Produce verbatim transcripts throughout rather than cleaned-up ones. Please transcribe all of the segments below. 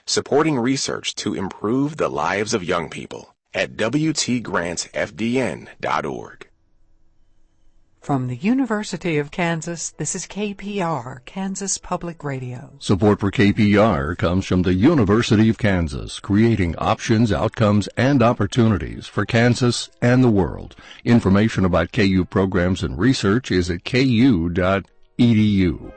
supporting research to improve the lives of young people at w t grants f d n dot org. From the University of Kansas, this is K P R, Kansas Public Radio. Support for K P R comes from the University of Kansas, creating options, outcomes, and opportunities for Kansas and the world. Information about K U programs and research is at k u dot e d u.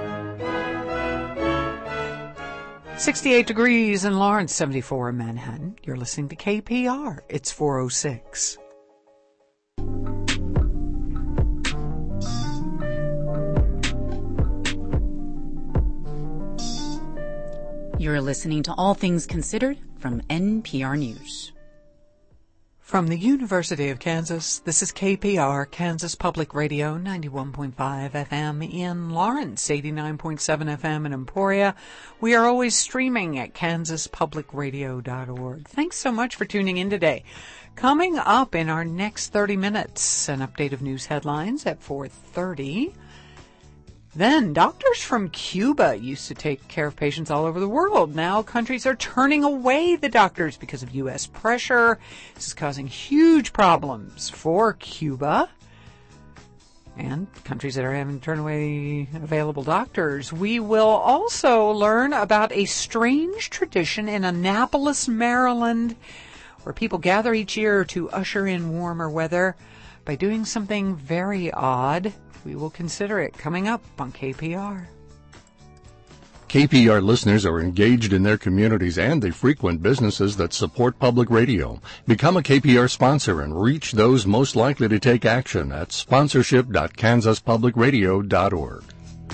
sixty-eight degrees in Lawrence, seventy-four in Manhattan. You're listening to K P R. It's four oh six. You're listening to All Things Considered from N P R News. From the University of Kansas, this is K P R, Kansas Public Radio, ninety-one point five F M in Lawrence, eighty-nine point seven F M in Emporia. We are always streaming at kansas public radio dot org. Thanks so much for tuning in today. Coming up in our next thirty minutes, an update of news headlines at four thirty. Then, doctors from Cuba used to take care of patients all over the world. Now, countries are turning away the doctors because of U S pressure. This is causing huge problems for Cuba and countries that are having to turn away available doctors. We will also learn about a strange tradition in Annapolis, Maryland, where people gather each year to usher in warmer weather by doing something very odd. We will consider it coming up on K P R. K P R listeners are engaged in their communities and they frequent businesses that support public radio. Become a K P R sponsor and reach those most likely to take action at sponsorship dot kansas public radio dot org.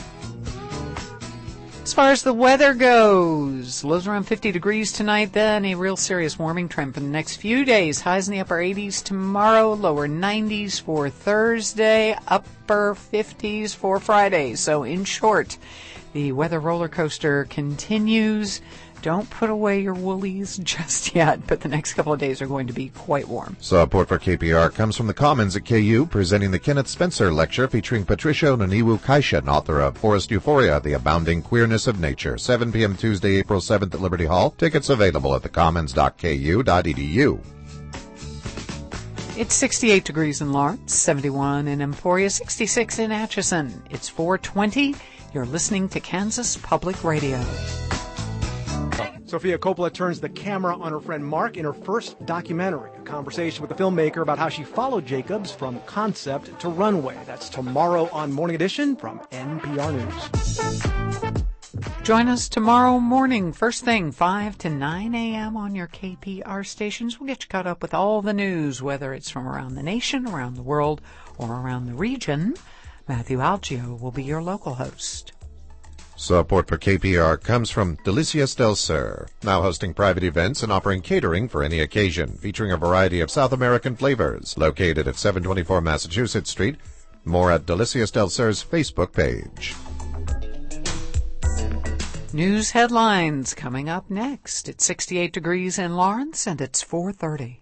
As far as the weather goes, lows around fifty degrees tonight, then a real serious warming trend for the next few days. Highs in the upper eighties tomorrow, lower nineties for Thursday, upper fifties for Friday. So in short, the weather roller coaster continues. Don't put away your woolies just yet, but the next couple of days are going to be quite warm. Support for K P R comes from the Commons at K U, presenting the Kenneth Spencer Lecture featuring Patricia Noniwu Kaishan, author of Forest Euphoria, The Abounding Queerness of Nature, seven p.m. Tuesday, April seventh at Liberty Hall. Tickets available at the commons dot k u dot e d u. It's sixty-eight degrees in Lawrence, seventy-one in Emporia, sixty-six in Atchison. It's four twenty. You're listening to Kansas Public Radio. Sofia Coppola turns the camera on her friend Mark in her first documentary, a conversation with the filmmaker about how she followed Jacobs from concept to runway. That's tomorrow on Morning Edition from N P R News. Join us tomorrow morning, first thing, five to nine a.m. on your K P R stations. We'll get you caught up with all the news, whether it's from around the nation, around the world, or around the region. Matthew Algio will be your local host. Support for K P R comes from Delicias del Sur, now hosting private events and offering catering for any occasion, featuring a variety of South American flavors. Located at seven twenty-four Massachusetts Street. More at Delicias del Sur's Facebook page. News headlines coming up next. It's sixty-eight degrees in Lawrence, and it's four thirty.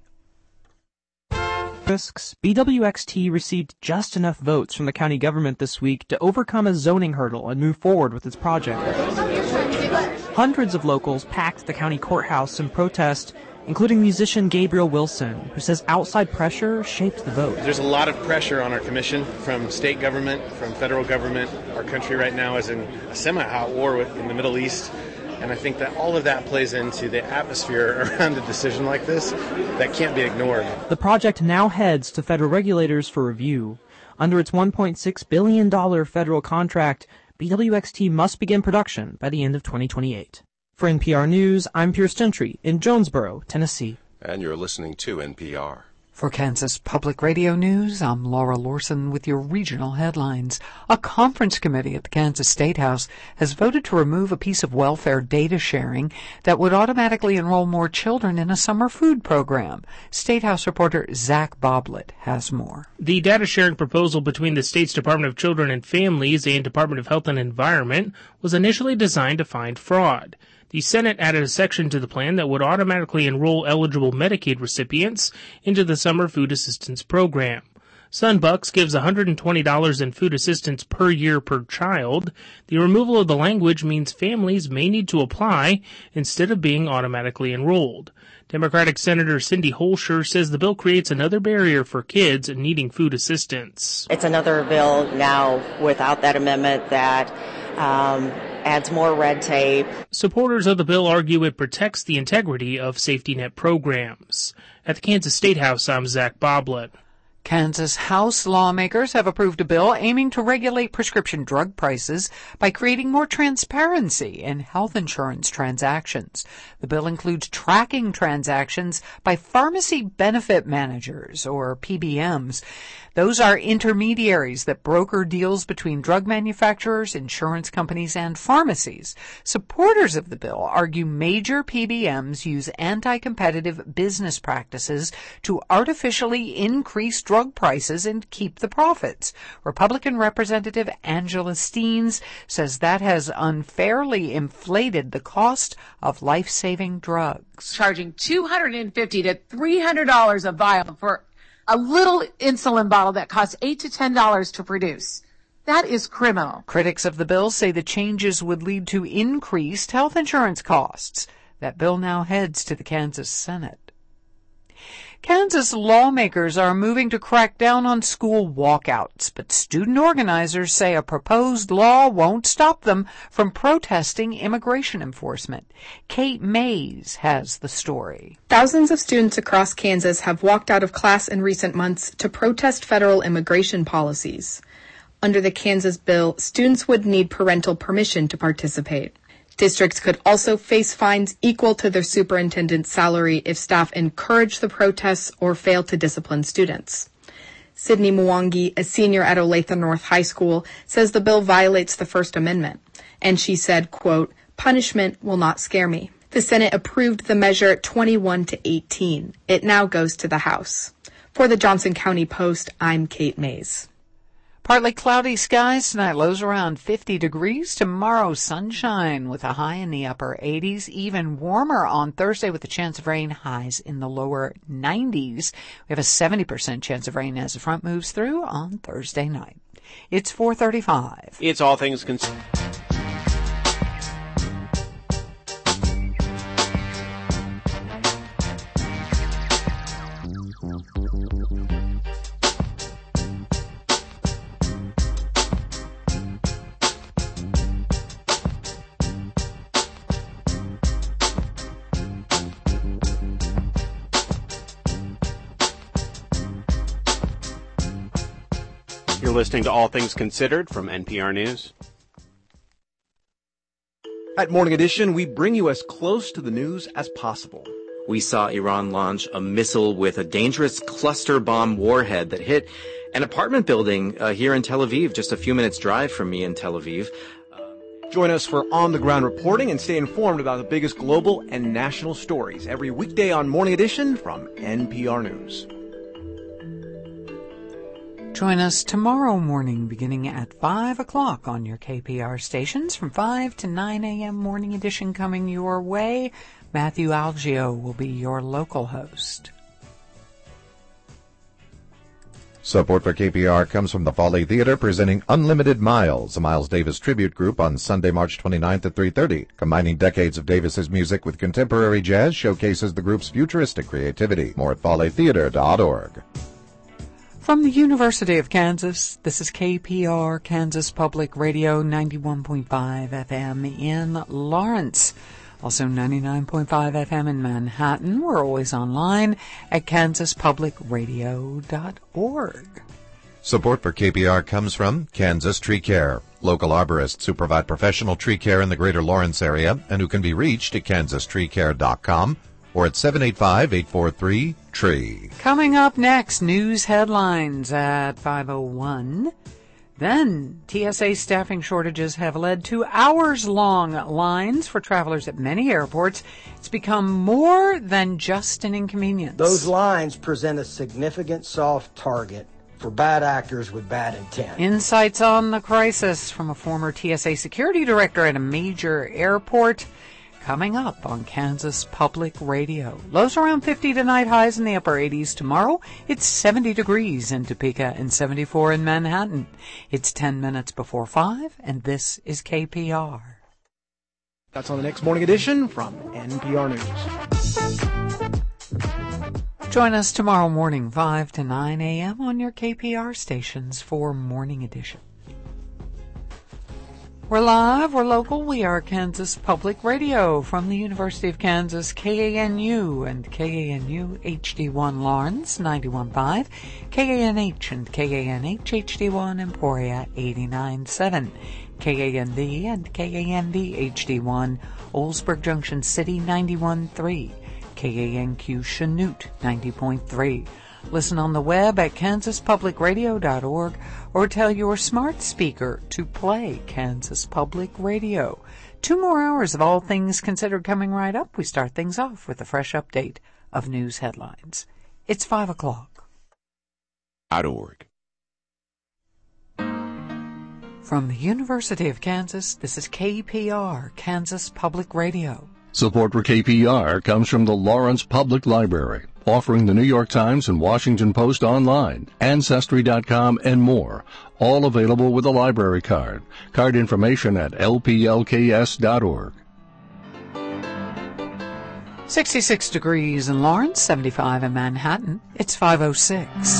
Risks, B W X T received just enough votes from the county government this week to overcome a zoning hurdle and move forward with its project. Hundreds of locals packed the county courthouse in protest, including musician Gabriel Wilson, who says outside pressure shaped the vote. There's a lot of pressure on our commission from state government, from federal government. Our country right now is in a semi-hot war with, in the Middle East. And I think that all of that plays into the atmosphere around a decision like this that can't be ignored. The project now heads to federal regulators for review. Under its one point six billion dollars federal contract, B W X T must begin production by the end of twenty twenty-eight. For N P R News, I'm Pierce Gentry in Jonesboro, Tennessee. And you're listening to N P R. For Kansas Public Radio News, I'm Laura Lorson with your regional headlines. A conference committee at the Kansas State House has voted to remove a piece of welfare data sharing that would automatically enroll more children in a summer food program. State House reporter Zach Boblet has more. The data sharing proposal between the state's Department of Children and Families and Department of Health and Environment was initially designed to find fraud. The Senate added a section to the plan that would automatically enroll eligible Medicaid recipients into the Summer Food Assistance Program. Sunbucks gives one hundred twenty dollars in food assistance per year per child. The removal of the language means families may need to apply instead of being automatically enrolled. Democratic Senator Cindy Holscher says the bill creates another barrier for kids needing food assistance. It's another bill now without that amendment that um, adds more red tape. Supporters of the bill argue it protects the integrity of safety net programs. At the Kansas State House, I'm Zach Boblet. Kansas House lawmakers have approved a bill aiming to regulate prescription drug prices by creating more transparency in health insurance transactions. The bill includes tracking transactions by pharmacy benefit managers, or P B Ms. Those are intermediaries that broker deals between drug manufacturers, insurance companies, and pharmacies. Supporters of the bill argue major P B Ms use anti-competitive business practices to artificially increase drug prices and keep the profits. Republican Representative Angela Steens says that has unfairly inflated the cost of life-saving drugs. Charging two hundred fifty to three hundred dollars a vial for a little insulin bottle that costs eight to ten dollars to produce. That is criminal. Critics of the bill say the changes would lead to increased health insurance costs. That bill now heads to the Kansas Senate. Kansas lawmakers are moving to crack down on school walkouts, but student organizers say a proposed law won't stop them from protesting immigration enforcement. Kate Mays has the story. Thousands of students across Kansas have walked out of class in recent months to protest federal immigration policies. Under the Kansas bill, students would need parental permission to participate. Districts could also face fines equal to their superintendent's salary if staff encourage the protests or fail to discipline students. Sydney Mwangi, a senior at Olathe North High School, says the bill violates the First Amendment. And she said, quote, "Punishment will not scare me." The Senate approved the measure twenty-one to eighteen. It now goes to the House. For the Johnson County Post, I'm Kate Mays. Partly cloudy skies tonight, lows around fifty degrees. Tomorrow, sunshine with a high in the upper eighties. Even warmer on Thursday with a chance of rain, highs in the lower nineties. We have a seventy percent chance of rain as the front moves through on Thursday night. It's four thirty-five. It's All Things Considered. You're listening to All Things Considered from N P R News. At Morning Edition, we bring you as close to the news as possible. We saw Iran launch a missile with a dangerous cluster bomb warhead that hit an apartment building uh, here in Tel Aviv, just a few minutes drive from me in Tel Aviv. Join us for on-the-ground reporting and stay informed about the biggest global and national stories every weekday on Morning Edition from N P R News. Join us tomorrow morning beginning at five o'clock on your K P R stations from five to nine a.m. Morning Edition coming your way. Matthew Algio will be your local host. Support for K P R comes from the Folly Theater presenting Unlimited Miles, a Miles Davis tribute group on Sunday, March twenty-ninth at three thirty. Combining decades of Davis's music with contemporary jazz showcases the group's futuristic creativity. More at folly theater dot org. From the University of Kansas, this is K P R, Kansas Public Radio, ninety-one point five F M in Lawrence. Also ninety-nine point five F M in Manhattan. We're always online at kansas public radio dot org. Support for K P R comes from Kansas Tree Care, local arborists who provide professional tree care in the greater Lawrence area and who can be reached at kansas tree care dot com or at seven eight five, eight four three, T R E E. Coming up next, news headlines at five oh one. Then, T S A staffing shortages have led to hours-long lines for travelers at many airports. It's become more than just an inconvenience. Those lines present a significant soft target for bad actors with bad intent. Insights on the crisis from a former T S A security director at a major airport. coming up on Kansas Public Radio. Lows around fifty tonight, highs in the upper eighties. Tomorrow, it's seventy degrees in Topeka and seventy-four in Manhattan. It's ten minutes before five, and this is K P R. That's on the next Morning Edition from N P R News. Join us tomorrow morning, five to nine a.m. on your K P R stations for Morning Edition. We're live, we're local, we are Kansas Public Radio from the University of Kansas, K A N U and K A N U H D one Lawrence, ninety-one point five, K A N H and K A N H H D one Emporia, eighty-nine point seven, K A N V and K A N V H D one Oldsburg Junction City, ninety-one point three, K A N Q Chanute, ninety point three. Listen on the web at kansas public radio dot org or tell your smart speaker to play Kansas Public Radio. Two more hours of All Things Considered coming right up. We start things off with a fresh update of news headlines. It's five o'clock. .org. From the University of Kansas, this is K P R, Kansas Public Radio. Support for K P R comes from the Lawrence Public Library, offering the New York Times and Washington Post online, Ancestry dot com, and more, all available with a library card. Card information at L P L K S dot org. sixty-six degrees in Lawrence, seventy-five in Manhattan. It's five oh six.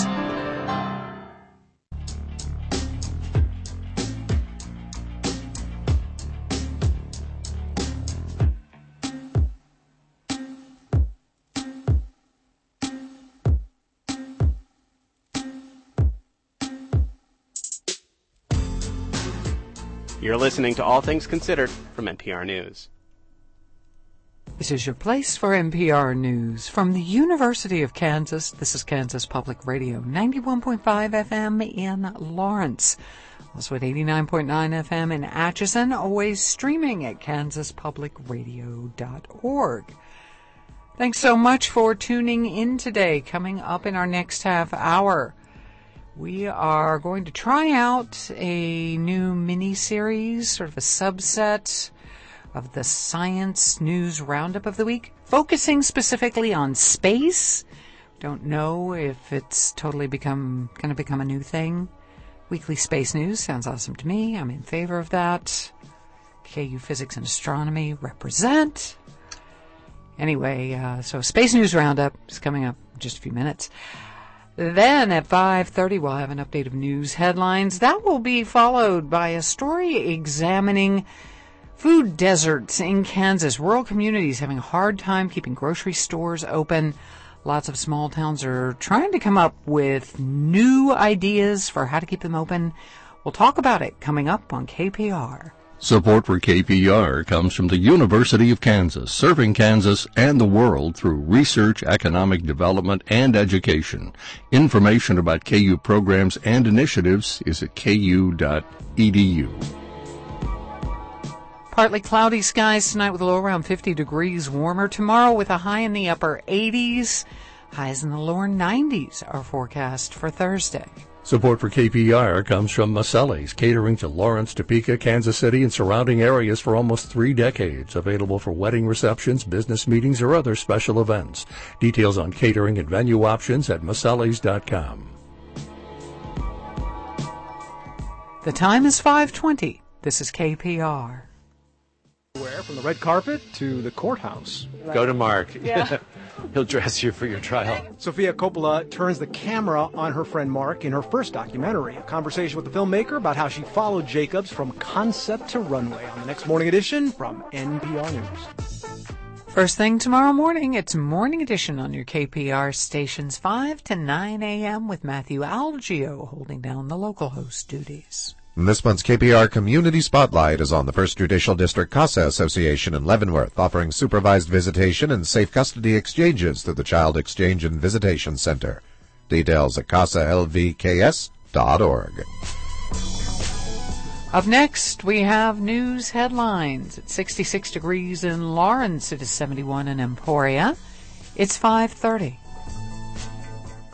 You're listening to All Things Considered from N P R News. This is your place for N P R News. From the University of Kansas, this is Kansas Public Radio, ninety-one point five F M in Lawrence. Also at eighty-nine point nine F M in Atchison, always streaming at kansas public radio dot org. Thanks so much for tuning in today. Coming up in our next half hour, we are going to try out a new mini-series, sort of a subset of the Science News Roundup of the Week, focusing specifically on space. Don't know if it's totally become going to become a new thing. Weekly space news sounds awesome to me. I'm in favor of that. K U Physics and Astronomy represent. Anyway, uh, so Space News Roundup is coming up in just a few minutes. Then at five thirty, we'll have an update of news headlines. That will be followed by a story examining food deserts in Kansas. Rural communities having a hard time keeping grocery stores open. Lots of small towns are trying to come up with new ideas for how to keep them open. We'll talk about it coming up on K P R. Support for K P R comes from the University of Kansas, serving Kansas and the world through research, economic development, and education. Information about K U programs and initiatives is at K U dot E D U. Partly cloudy skies tonight with a low around fifty degrees. Warmer tomorrow with a high in the upper eighties. Highs in the lower nineties are forecast for Thursday. Support for K P R comes from Maselli's, catering to Lawrence, Topeka, Kansas City, and surrounding areas for almost three decades. Available for wedding receptions, business meetings, or other special events. Details on catering and venue options at masellis dot com. The time is five twenty. This is K P R. From the red carpet to the courthouse. Go to Mark. Yeah. He'll dress you for your trial. Sofia Coppola turns the camera on her friend Mark in her first documentary, a conversation with the filmmaker about how she followed Jacobs from concept to runway on the next Morning Edition from N P R News. First thing tomorrow morning, it's Morning Edition on your K P R stations, five to nine a.m. with Matthew Algio holding down the local host duties. This month's K P R Community Spotlight is on the First Judicial District CASA Association in Leavenworth, offering supervised visitation and safe custody exchanges through the Child Exchange and Visitation Center. Details at casa l v k s dot org. Up next, we have news headlines. It's sixty-six degrees in Lawrence. It is seventy-one in Emporia. It's five thirty.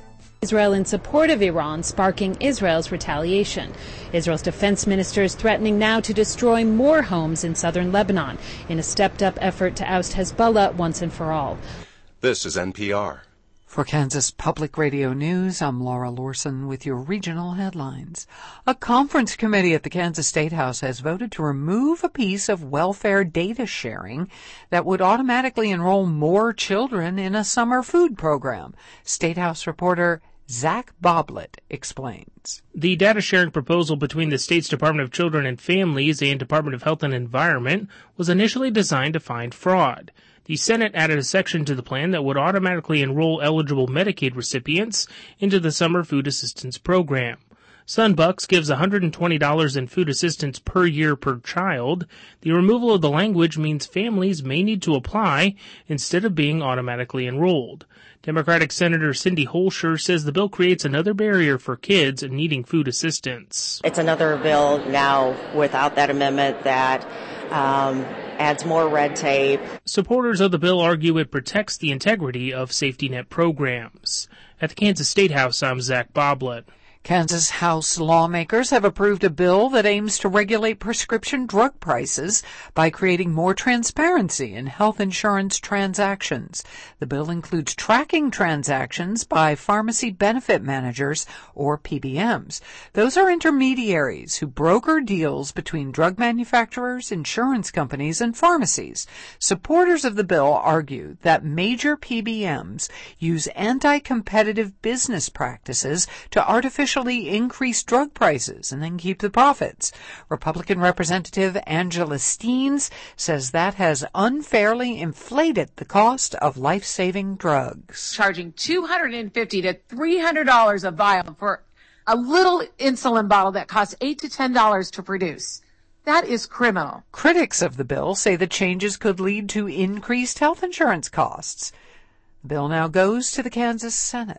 Israel in support of Iran, sparking Israel's retaliation. Israel's defense minister is threatening now to destroy more homes in southern Lebanon in a stepped-up effort to oust Hezbollah once and for all. This is N P R. For Kansas Public Radio News, I'm Laura Lorson with your regional headlines. A conference committee at the Kansas State House has voted to remove a piece of welfare data sharing that would automatically enroll more children in a summer food program. State House reporter Zach Boblet explains. The data sharing proposal between the state's Department of Children and Families and Department of Health and Environment was initially designed to find fraud. The Senate added a section to the plan that would automatically enroll eligible Medicaid recipients into the Summer Food Assistance Program. Sunbucks gives one hundred twenty dollars in food assistance per year per child. The removal of the language means families may need to apply instead of being automatically enrolled. Democratic Senator Cindy Holscher says the bill creates another barrier for kids needing food assistance. It's another bill now without that amendment that um, adds more red tape. Supporters of the bill argue it protects the integrity of safety net programs. At the Kansas State House, I'm Zach Boblet. Kansas House lawmakers have approved a bill that aims to regulate prescription drug prices by creating more transparency in health insurance transactions. The bill includes tracking transactions by pharmacy benefit managers, or P B Ms. Those are intermediaries who broker deals between drug manufacturers, insurance companies, and pharmacies. Supporters of the bill argue that major P B Ms use anti-competitive business practices to artificially increase drug prices and then keep the profits. Republican Representative Angela Steens says that has unfairly inflated the cost of life-saving drugs. Charging two hundred fifty to three hundred dollars a vial for a little insulin bottle that costs eight to ten dollars to produce. That is criminal. Critics of the bill say the changes could lead to increased health insurance costs. The bill now goes to the Kansas Senate.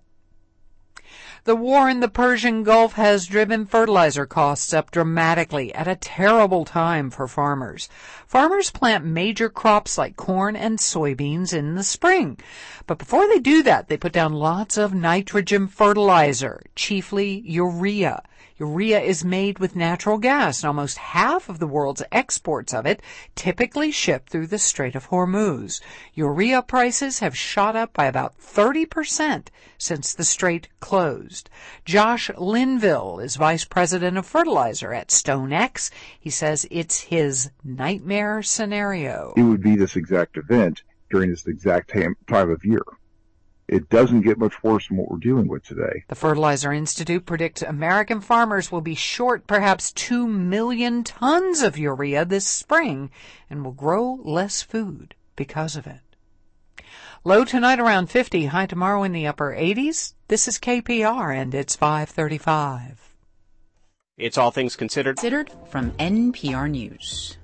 The war in the Persian Gulf has driven fertilizer costs up dramatically at a terrible time for farmers. Farmers plant major crops like corn and soybeans in the spring. But before they do that, they put down lots of nitrogen fertilizer, chiefly urea. Urea is made with natural gas, and almost half of the world's exports of it typically ship through the Strait of Hormuz. Urea prices have shot up by about thirty percent since the strait closed. Josh Linville is vice president of fertilizer at StoneX. He says it's his nightmare scenario. It would be this exact event during this exact time of year. It doesn't get much worse than what we're dealing with today. The Fertilizer Institute predicts American farmers will be short perhaps two million tons of urea this spring and will grow less food because of it. Low tonight around fifty, high tomorrow in the upper eighties. This is K P R and it's five thirty-five. It's All Things Considered. Considered from N P R News.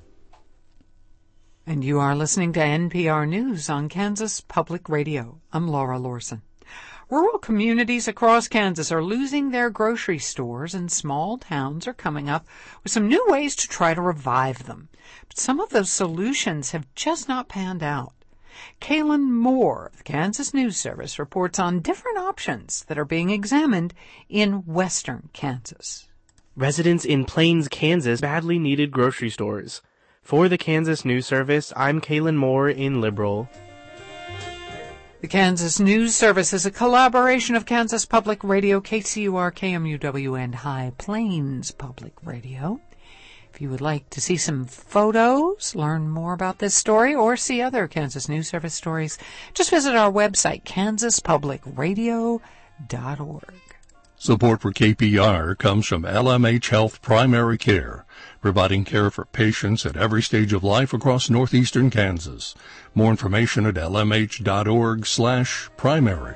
And you are listening to N P R News on Kansas Public Radio. I'm Laura Lorson. Rural communities across Kansas are losing their grocery stores, and small towns are coming up with some new ways to try to revive them. But some of those solutions have just not panned out. Kaylin Moore of the Kansas News Service reports on different options that are being examined in western Kansas. Residents in Plains, Kansas badly needed grocery stores. For the Kansas News Service, I'm Kaylin Moore in Liberal. The Kansas News Service is a collaboration of Kansas Public Radio, K C U R, K M U W, and High Plains Public Radio. If you would like to see some photos, learn more about this story, or see other Kansas News Service stories, just visit our website, kansas public radio dot org. Support for K P R comes from L M H Health Primary Care, providing care for patients at every stage of life across northeastern Kansas. More information at L M H dot org slash primary.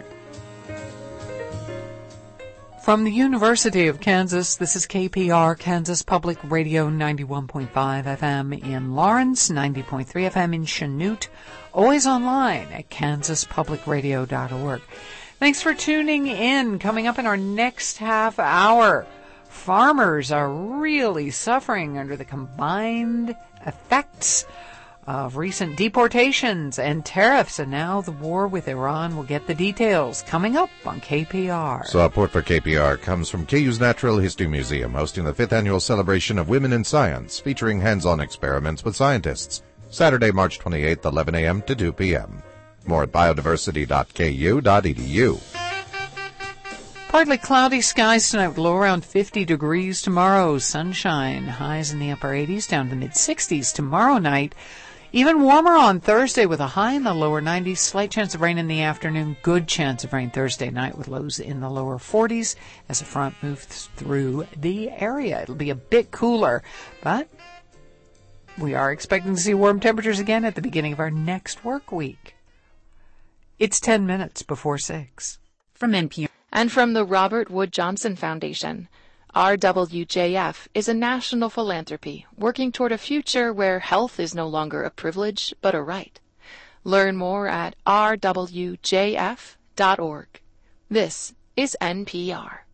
From the University of Kansas, this is K P R, Kansas Public Radio, ninety-one point five F M in Lawrence, ninety point three F M in Chanute, always online at kansas public radio dot org. Thanks for tuning in. Coming up in our next half hour, farmers are really suffering under the combined effects of recent deportations and tariffs, and now the war with Iran. We'll get the details coming up on K P R. Support for K P R comes from K U's Natural History Museum, hosting the fifth annual celebration of Women in Science, featuring hands-on experiments with scientists. Saturday, March twenty-eighth, eleven a.m. to two p.m. More at biodiversity dot k u dot e d u. Partly cloudy skies tonight with low around fifty degrees tomorrow. Sunshine, highs in the upper eighties down to the mid-sixties tomorrow night. Even warmer on Thursday with a high in the lower nineties. Slight chance of rain in the afternoon. Good chance of rain Thursday night with lows in the lower forties as the front moves through the area. It'll be a bit cooler, but we are expecting to see warm temperatures again at the beginning of our next work week. It's ten minutes before six. From N P R. And from the Robert Wood Johnson Foundation, R W J F is a national philanthropy working toward a future where health is no longer a privilege but a right. Learn more at r w j f dot org. This is N P R.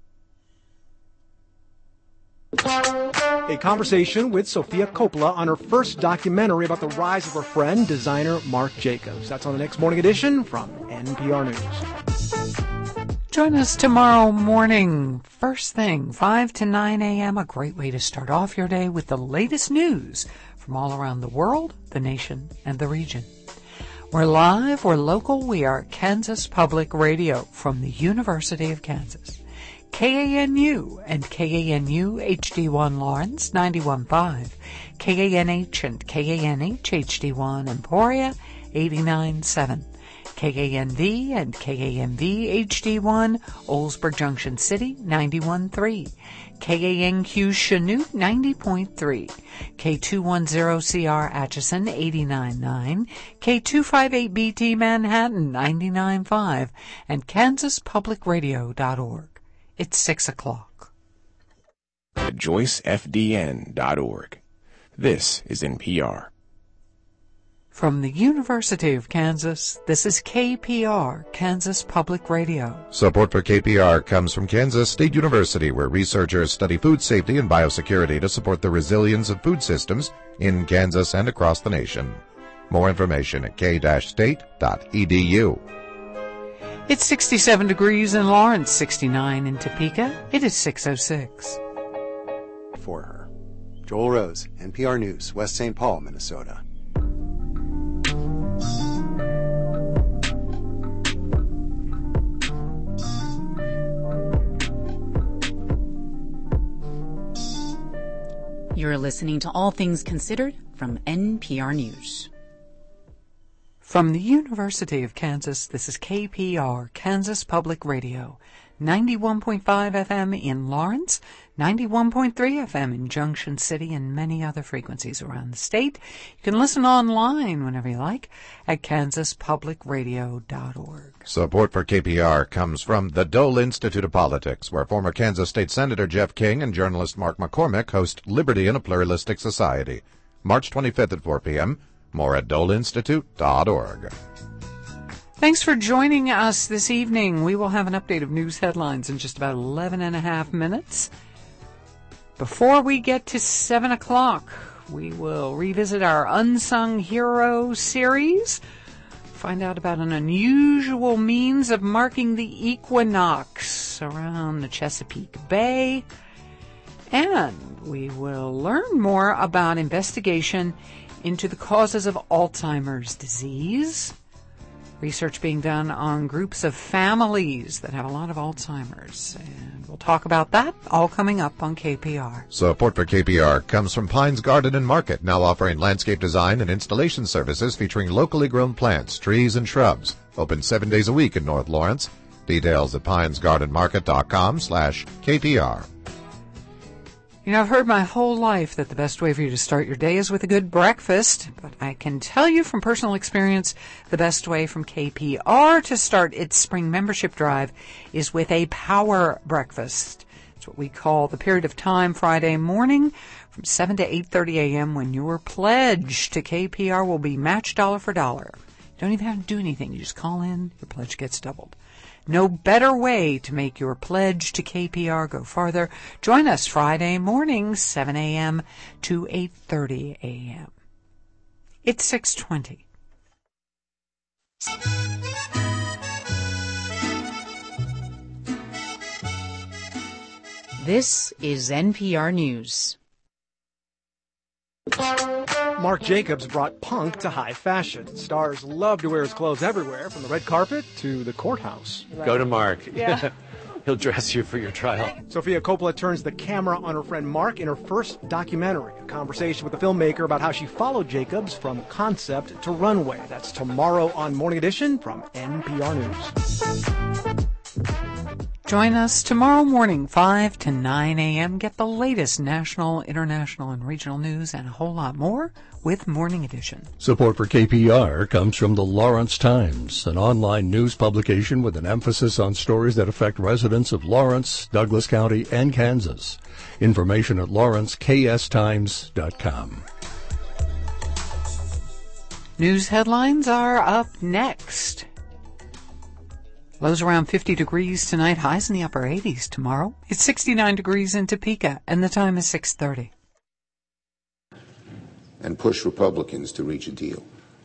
A conversation with Sofia Coppola on her first documentary about the rise of her friend, designer Marc Jacobs. That's on the next morning edition from N P R News. Join us tomorrow morning, first thing, five to nine a.m., a great way to start off your day with the latest news from all around the world, the nation, and the region. We're live, we're local, we are Kansas Public Radio from the University of Kansas. K A N U and K A N U H D one Lawrence, ninety-one point five. K A N H and K A N H H D one Emporia, eighty-nine point seven. K A N V and K A N V H D one Oldsburg Junction City, ninety-one point three. K A N Q Chanute, ninety point three. K two ten C R Atchison, eighty-nine point nine. K two fifty-eight B T Manhattan, ninety-nine point five. And kansas public radio dot org. It's six o'clock. joyce f d n dot org. This is N P R. From the University of Kansas, this is K P R, Kansas Public Radio. Support for K P R comes from Kansas State University, where researchers study food safety and biosecurity to support the resilience of food systems in Kansas and across the nation. More information at k dash state dot e d u. It's sixty-seven degrees in Lawrence, sixty-nine in Topeka. It is six oh six. For her. Joel Rose, N P R News, West Saint Paul, Minnesota. You're listening to All Things Considered from N P R News. From the University of Kansas, this is K P R, Kansas Public Radio, ninety-one point five F M in Lawrence, ninety-one point three F M in Junction City, and many other frequencies around the state. You can listen online whenever you like at kansas public radio dot org. Support for K P R comes from the Dole Institute of Politics, where former Kansas State Senator Jeff King and journalist Mark McCormick host Liberty in a Pluralistic Society. March twenty-fifth at four p.m. More at dole institute dot org. Thanks for joining us this evening. We will have an update of news headlines in just about eleven and a half minutes. Before we get to seven o'clock, we will revisit our Unsung Hero series, find out about an unusual means of marking the equinox around the Chesapeake Bay, and we will learn more about investigation into the causes of Alzheimer's disease. Research being done on groups of families that have a lot of Alzheimer's. And we'll talk about that all coming up on K P R. Support for K P R comes from Pines Garden and Market, now offering landscape design and installation services featuring locally grown plants, trees, and shrubs. Open seven days a week in North Lawrence. Details at pines garden market dot com slash K P R. You know, I've heard my whole life that the best way for you to start your day is with a good breakfast, but I can tell you from personal experience, the best way from K P R to start its spring membership drive is with a power breakfast. It's what we call the period of time Friday morning from seven to eight thirty a.m. when your pledge to K P R will be matched dollar for dollar. You don't even have to do anything. You just call in, your pledge gets doubled. No better way to make your pledge to K P R go farther. Join us Friday morning, seven a.m. to eight thirty a.m. It's six twenty. This is N P R News. Marc Jacobs brought punk to high fashion. Stars love to wear his clothes everywhere, from the red carpet to the courthouse. Go to Mark. Yeah. He'll dress you for your trial. Sofia Coppola turns the camera on her friend Mark in her first documentary, a conversation with the filmmaker about how she followed Jacobs from concept to runway. That's tomorrow on Morning Edition from N P R News. Join us tomorrow morning, five to nine a.m. Get the latest national, international, and regional news and a whole lot more with Morning Edition. Support for K P R comes from the Lawrence Times, an online news publication with an emphasis on stories that affect residents of Lawrence, Douglas County, and Kansas. Information at lawrence k s times dot com. News headlines are up next. Lows around fifty degrees tonight, highs in the upper eighties tomorrow. It's sixty-nine degrees in Topeka, and the time is six thirty. And push Republicans to reach a deal.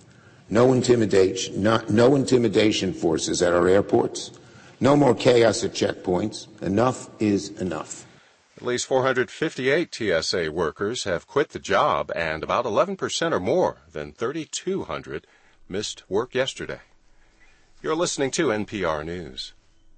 No intimidation, not, no intimidation forces at our airports. No more chaos at checkpoints. Enough is enough. At least four hundred fifty-eight T S A workers have quit the job, and about eleven percent or more than thirty-two hundred missed work yesterday. You're listening to N P R News.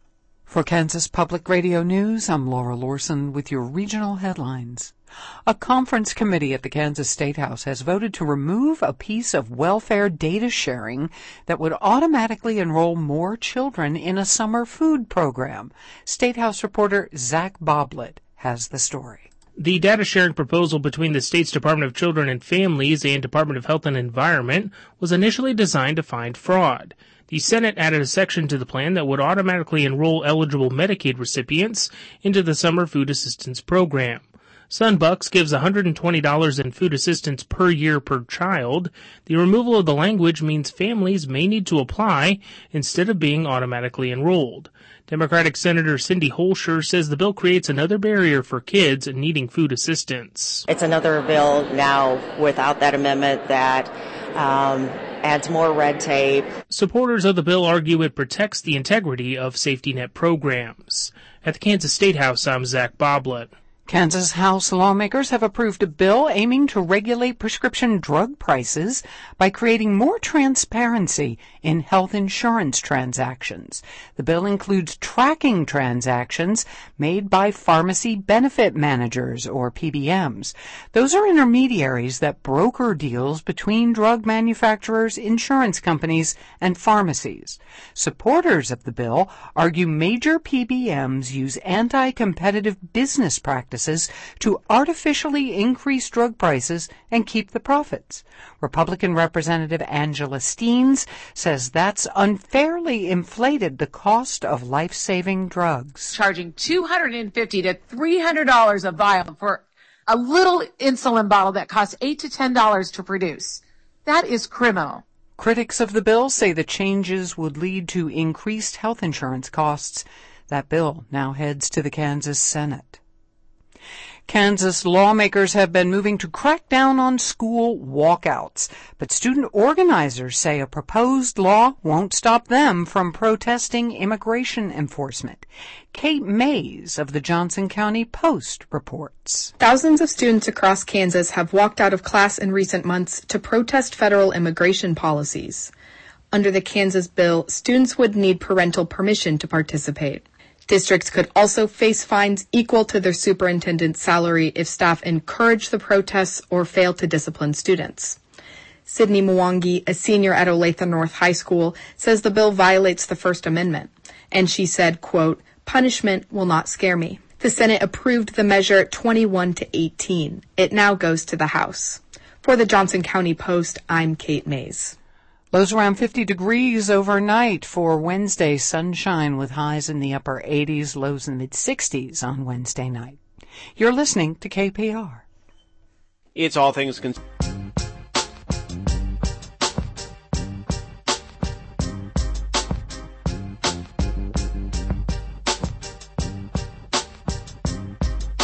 For Kansas Public Radio News, I'm Laura Lorson with your regional headlines. A conference committee at the Kansas State House has voted to remove a piece of welfare data sharing that would automatically enroll more children in a summer food program. State House reporter Zach Boblett has the story. The data sharing proposal between the state's Department of Children and Families and Department of Health and Environment was initially designed to find fraud. The Senate added a section to the plan that would automatically enroll eligible Medicaid recipients into the Summer Food Assistance Program. Sunbucks gives one hundred twenty dollars in food assistance per year per child. The removal of the language means families may need to apply instead of being automatically enrolled. Democratic Senator Cindy Holscher says the bill creates another barrier for kids needing food assistance. It's another bill now without that amendment that um, adds more red tape. Supporters of the bill argue it protects the integrity of safety net programs. At the Kansas State House, I'm Zach Boblett. Kansas House lawmakers have approved a bill aiming to regulate prescription drug prices by creating more transparency in health insurance transactions. The bill includes tracking transactions made by pharmacy benefit managers, or P B Ms. Those are intermediaries that broker deals between drug manufacturers, insurance companies, and pharmacies. Supporters of the bill argue major P B Ms use anti-competitive business practices to artificially increase drug prices and keep the profits. Republican Representative Angela Steens says that's unfairly inflated the cost of life-saving drugs. Charging two hundred fifty to three hundred dollars a vial for a little insulin bottle that costs eight to ten dollars to produce. That is criminal. Critics of the bill say the changes would lead to increased health insurance costs. That bill now heads to the Kansas Senate. Kansas lawmakers have been moving to crack down on school walkouts, but student organizers say a proposed law won't stop them from protesting immigration enforcement. Kate Mays of the Johnson County Post reports. Thousands of students across Kansas have walked out of class in recent months to protest federal immigration policies. Under the Kansas bill, students would need parental permission to participate. Districts could also face fines equal to their superintendent's salary if staff encourage the protests or fail to discipline students. Sydney Mwangi, a senior at Olathe North High School, says the bill violates the First Amendment. And she said, quote, "Punishment will not scare me." The Senate approved the measure twenty-one to eighteen. It now goes to the House. For the Johnson County Post, I'm Kate Mays. Lows around fifty degrees overnight for Wednesday. Sunshine with highs in the upper eighties, lows in the mid-sixties on Wednesday night. You're listening to K P R. It's All Things Considered.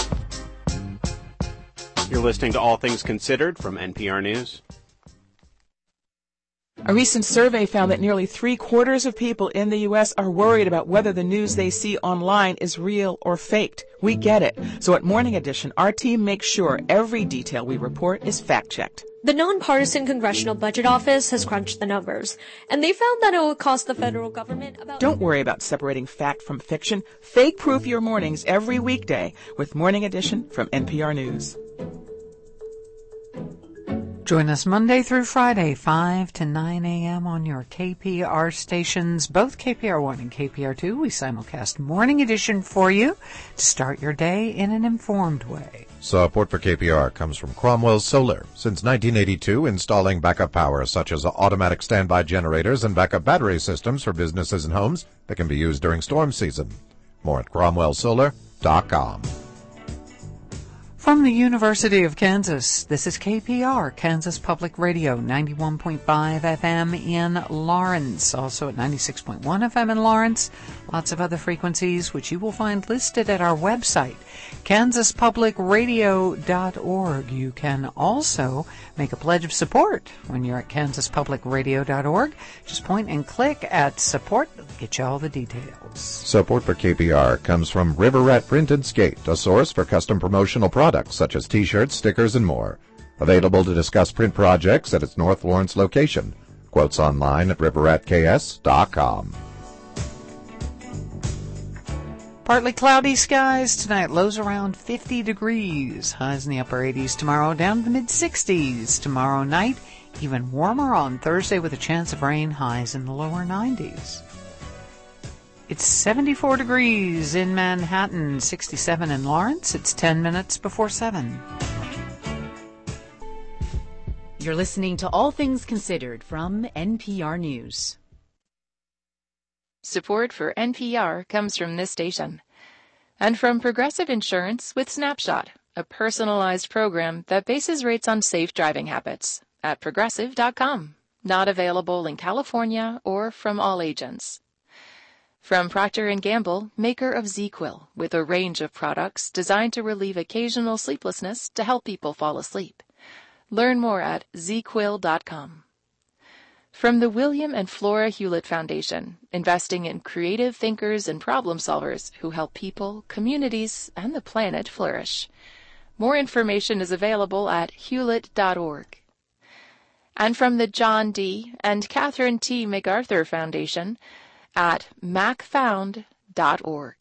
You're listening to All Things Considered from N P R News. A recent survey found that nearly three quarters of people in the U S are worried about whether the news they see online is real or faked. We get it. So at Morning Edition, our team makes sure every detail we report is fact-checked. The nonpartisan Congressional Budget Office has crunched the numbers, and they found that it will cost the federal government about... Don't worry about separating fact from fiction. Fake-proof your mornings every weekday with Morning Edition from N P R News. Join us Monday through Friday, five to nine a.m. on your K P R stations, both K P R one and K P R two. We simulcast Morning Edition for you to start your day in an informed way. Support for K P R comes from Cromwell Solar. Since nineteen eighty-two, installing backup power such as automatic standby generators and backup battery systems for businesses and homes that can be used during storm season. More at cromwell solar dot com. From the University of Kansas, this is K P R, Kansas Public Radio, ninety-one point five F M in Lawrence, also at ninety-six point one F M in Lawrence. Lots of other frequencies, which you will find listed at our website, kansas public radio dot org. You can also make a pledge of support when you're at kansas public radio dot org. Just point and click at support. It'll get you all the details. Support for K P R comes from River Rat Print and Skate, a source for custom promotional products such as t-shirts, stickers, and more. Available to discuss print projects at its North Lawrence location. Quotes online at river rat k s dot com. Partly cloudy skies tonight, lows around fifty degrees, highs in the upper eighties tomorrow, down to the mid-sixties tomorrow night, even warmer on Thursday with a chance of rain, highs in the lower nineties. It's seventy-four degrees in Manhattan, sixty-seven in Lawrence. It's ten minutes before seven. You're listening to All Things Considered from N P R News. Support for N P R comes from this station and from Progressive Insurance with Snapshot, a personalized program that bases rates on safe driving habits at progressive dot com. Not available in California or from all agents. From Procter and Gamble, maker of ZzzQuil, with a range of products designed to relieve occasional sleeplessness to help people fall asleep. Learn more at zee quill dot com. From the William and Flora Hewlett Foundation, investing in creative thinkers and problem solvers who help people, communities, and the planet flourish. More information is available at hewlett dot org. And from the John D. and Catherine T. MacArthur Foundation at mac found dot org.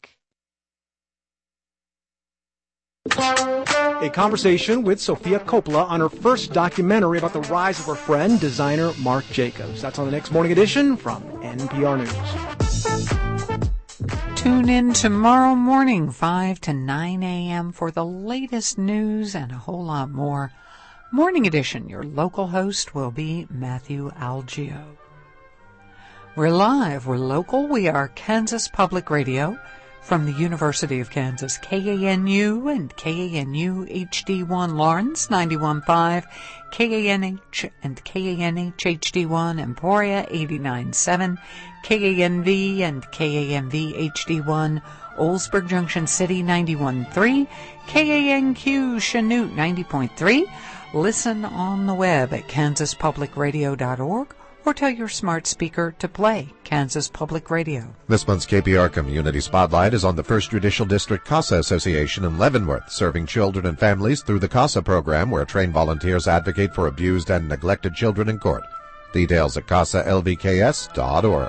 A conversation with Sofia Coppola on her first documentary about the rise of her friend, designer Marc Jacobs. That's on the next Morning Edition from N P R News. Tune in tomorrow morning, five to nine a.m. for the latest news and a whole lot more. Morning Edition, your local host will be Matthew Algeo. We're live, we're local, we are Kansas Public Radio from the University of Kansas, K A N U and K A N U H D one Lawrence, ninety-one point five, K A N H and K A N H H D one Emporia, eighty-nine point seven, K A N V and K A N V H D one Oldsburg Junction City, ninety-one point three, K A N Q Chanute, ninety point three. Listen on the web at kansas public radio dot org. Or tell your smart speaker to play Kansas Public Radio. This month's K P R Community Spotlight is on the First Judicial District CASA Association in Leavenworth, serving children and families through the CASA program, where trained volunteers advocate for abused and neglected children in court. Details at casa l v k s dot org.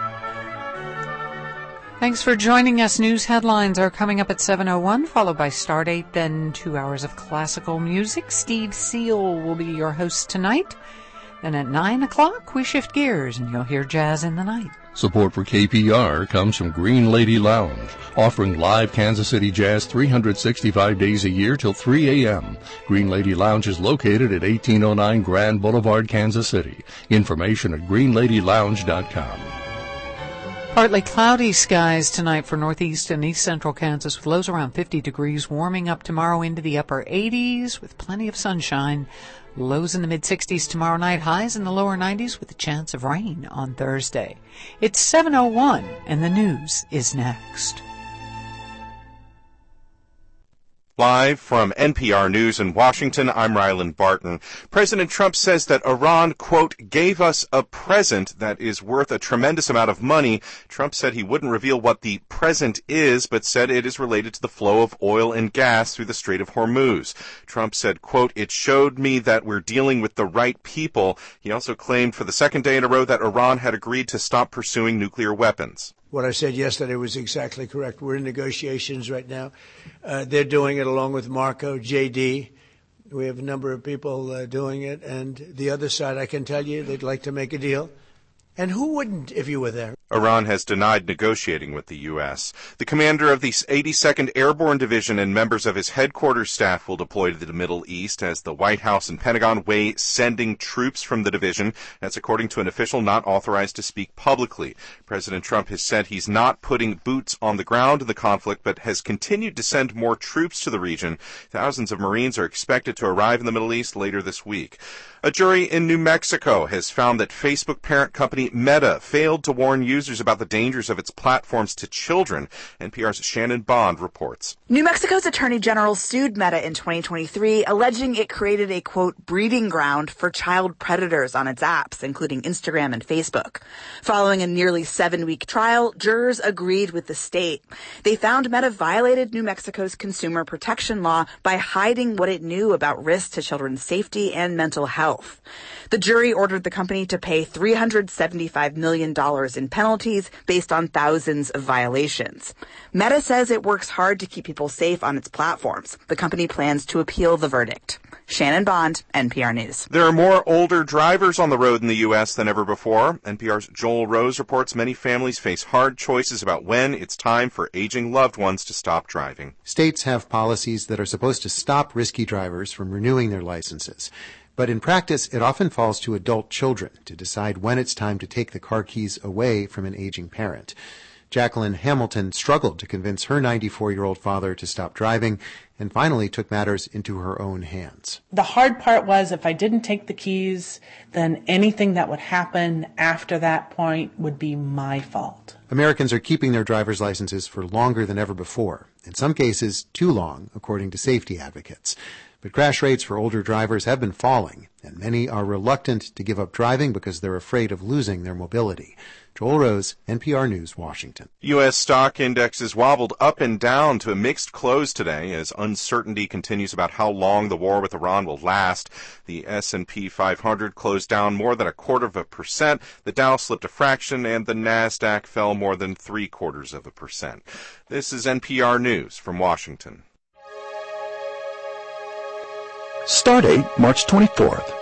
Thanks for joining us. News headlines are coming up at seven oh one, followed by Stardate, then two hours of classical music. Steve Seal will be your host tonight. Then at nine o'clock, we shift gears and you'll hear Jazz in the Night. Support for K P R comes from Green Lady Lounge, offering live Kansas City jazz three hundred sixty-five days a year till three a.m. Green Lady Lounge is located at eighteen oh nine Grand Boulevard, Kansas City. Information at green lady lounge dot com. Partly cloudy skies tonight for northeast and east central Kansas with lows around fifty degrees, warming up tomorrow into the upper eighties with plenty of sunshine. Lows in the mid-sixties tomorrow night, highs in the lower nineties with a chance of rain on Thursday. It's seven oh one and the news is next. Live from N P R News in Washington, I'm Rylan Barton. President Trump says that Iran, quote, gave us a present that is worth a tremendous amount of money. Trump said he wouldn't reveal what the present is, but said it is related to the flow of oil and gas through the Strait of Hormuz. Trump said, quote, it showed me that we're dealing with the right people. He also claimed for the second day in a row that Iran had agreed to stop pursuing nuclear weapons. What I said yesterday was exactly correct. We're in negotiations right now. Uh, they're doing it along with Marco, J D. We have a number of people uh, doing it. And the other side, I can tell you, they'd like to make a deal. And who wouldn't if you were there? Iran has denied negotiating with the U S. The commander of the eighty-second Airborne Division and members of his headquarters staff will deploy to the Middle East as the White House and Pentagon weigh sending troops from the division. That's according to an official not authorized to speak publicly. President Trump has said he's not putting boots on the ground in the conflict, but has continued to send more troops to the region. Thousands of Marines are expected to arrive in the Middle East later this week. A jury in New Mexico has found that Facebook parent company Meta failed to warn users about the dangers of its platforms to children. N P R's Shannon Bond reports. New Mexico's Attorney General sued Meta in twenty twenty-three, alleging it created a, quote, breeding ground for child predators on its apps, including Instagram and Facebook. Following a nearly seven-week trial, jurors agreed with the state. They found Meta violated New Mexico's consumer protection law by hiding what it knew about risks to children's safety and mental health. The jury ordered the company to pay three hundred seventy-five million dollars in penalties based on thousands of violations. Meta says it works hard to keep people safe on its platforms. The company plans to appeal the verdict. Shannon Bond, N P R News. There are more older drivers on the road in the U S than ever before. N P R's Joel Rose reports many families face hard choices about when it's time for aging loved ones to stop driving. States have policies that are supposed to stop risky drivers from renewing their licenses. But in practice, it often falls to adult children to decide when it's time to take the car keys away from an aging parent. Jacqueline Hamilton struggled to convince her ninety-four-year-old father to stop driving and finally took matters into her own hands. The hard part was if I didn't take the keys, then anything that would happen after that point would be my fault. Americans are keeping their driver's licenses for longer than ever before, in some cases too long, according to safety advocates. But crash rates for older drivers have been falling, and many are reluctant to give up driving because they're afraid of losing their mobility. Joel Rose, N P R News, Washington. U S stock indexes wobbled up and down to a mixed close today as uncertainty continues about how long the war with Iran will last. The S and P five hundred closed down more than a quarter of a percent. The Dow slipped a fraction, and the NASDAQ fell more than three quarters of a percent. This is N P R News from Washington. Stardate, March twenty-fourth.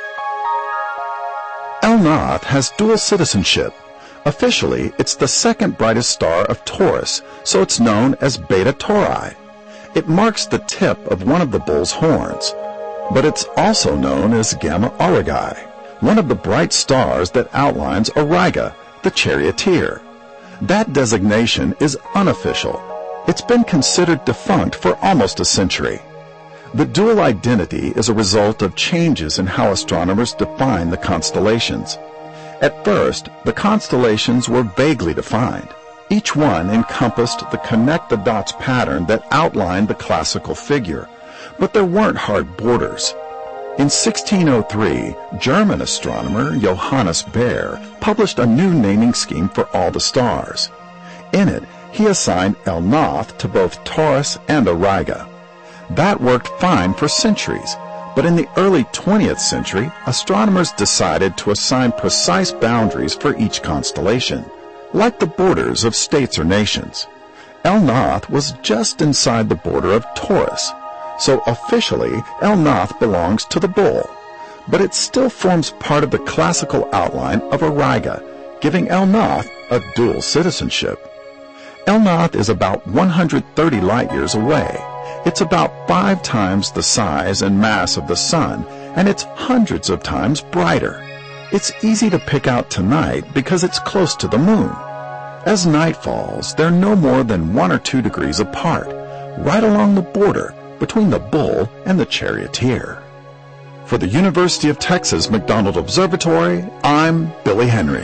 El Nath has dual citizenship. Officially, it's the second brightest star of Taurus, so it's known as Beta Tauri. It marks the tip of one of the bull's horns, but it's also known as Gamma Aurigae, one of the bright stars that outlines Auriga, the charioteer. That designation is unofficial. It's been considered defunct for almost a century. The dual identity is a result of changes in how astronomers define the constellations. At first, the constellations were vaguely defined. Each one encompassed the connect-the-dots pattern that outlined the classical figure, but there weren't hard borders. In sixteen oh three, German astronomer Johannes Bayer published a new naming scheme for all the stars. In it, he assigned El Nath to both Taurus and Auriga. That worked fine for centuries, but in the early twentieth century, astronomers decided to assign precise boundaries for each constellation, like the borders of states or nations. El Nath was just inside the border of Taurus, so officially El Nath belongs to the bull, but it still forms part of the classical outline of Auriga, giving El Nath a dual citizenship. El Nath is about one hundred thirty light-years away. It's about five times the size and mass of the sun, and it's hundreds of times brighter. It's easy to pick out tonight because it's close to the moon. As night falls, they're no more than one or two degrees apart, right along the border between the bull and the charioteer. For the University of Texas McDonald Observatory, I'm Billy Henry.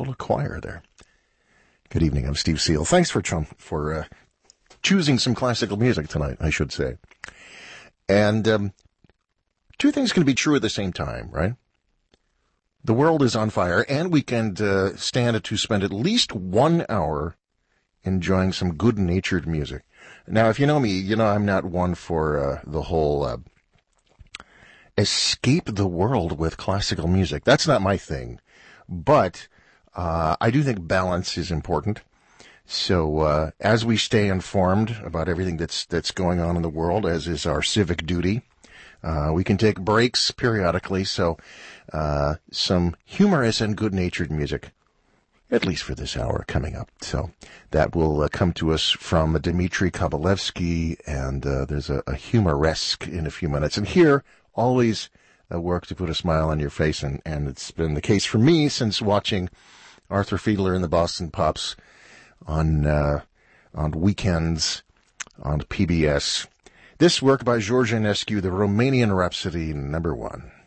little choir there. Good evening, I'm Steve Seal. Thanks for for uh, choosing some classical music tonight, I should say. And um, two things can be true at the same time, right? The world is on fire, and we can uh, stand to spend at least one hour enjoying some good-natured music. Now, if you know me, you know I'm not one for uh, the whole uh, escape the world with classical music. That's not my thing. But uh, I do think balance is important. So uh, as we stay informed about everything that's that's going on in the world, as is our civic duty, uh, we can take breaks periodically. So uh, some humorous and good-natured music, at least for this hour coming up. So that will uh, come to us from Dmitry Kabalevsky, and uh, there's a, a humoresque in a few minutes. And here, always uh, work to put a smile on your face, and, and it's been the case for me since watching Arthur Fiedler and the Boston Pops on uh, on weekends on P B S. This work by George Enescu, the Romanian Rhapsody, number one.